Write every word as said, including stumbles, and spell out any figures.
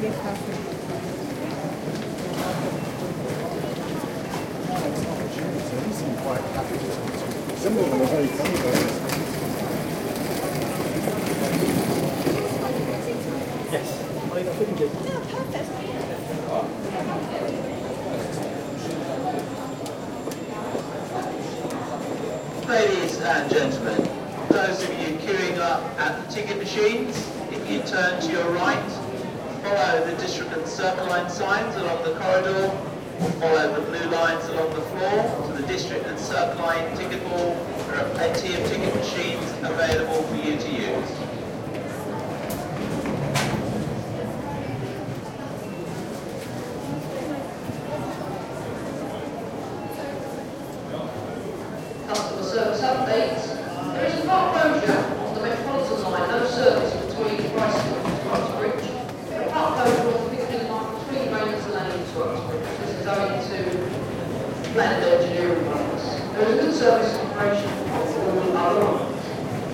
Some of them are very funny though. Yes, I think it. Ladies and gentlemen, those of you queuing up at the ticket machines, if you turn to your right, follow the District and Circle Line signs along the corridor, follow the blue lines along the floor to the District and Circle Line ticket hall. There are plenty of ticket machines available for you to use. Customer service updates. There is a park closure on the Metropolitan line, no service between Brighton and Uxbridge. A park closure on the fifteen line between Rains Lane and Uxbridge. This is owing to planned engineering works. There is a good service operation on all other lines.